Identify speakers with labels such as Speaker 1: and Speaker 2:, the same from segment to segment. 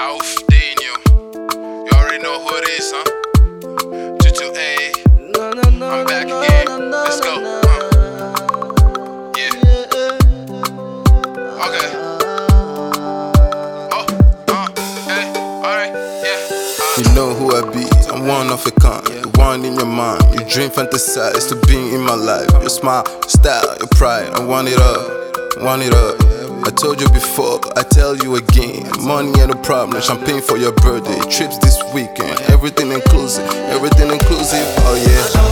Speaker 1: Alfdinho, you already know who it is, huh? 22A, I'm back again. Let's go. Yeah. Okay. Hey, alright, yeah.
Speaker 2: You know who I be, I'm one of a kind. The one in your mind, you dream, fantasize to be in my life. Your smile, your style, your pride, I want it up, want it up. I told you before, I tell you again. Money ain't a problem, champagne for your birthday, trips this weekend, everything inclusive, oh yeah.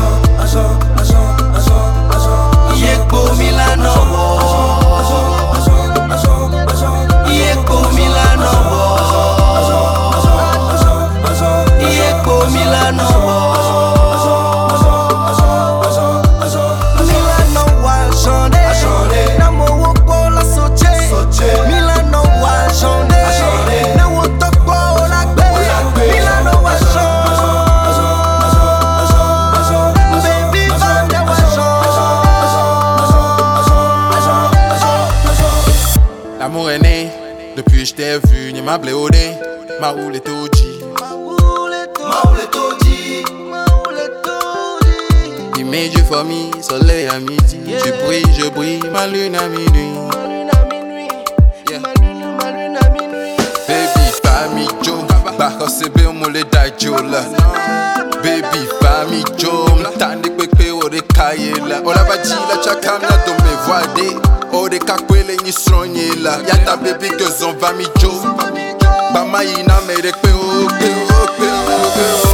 Speaker 2: L'amour est né, depuis je t'ai vu, ni ma bléodé, ma roule est OG. You made you for me, soleil à midi, je brille, ma lune à minuit. Baby, famille Joe, bako sebe mole dajola. Baby, famille Joe, mtande kwekwe ode kayela. Ola bajila chakamna do me voide. Ode kakwele ni stronyela. Yata baby girls on famille Joe. Bama ina mere kwe o.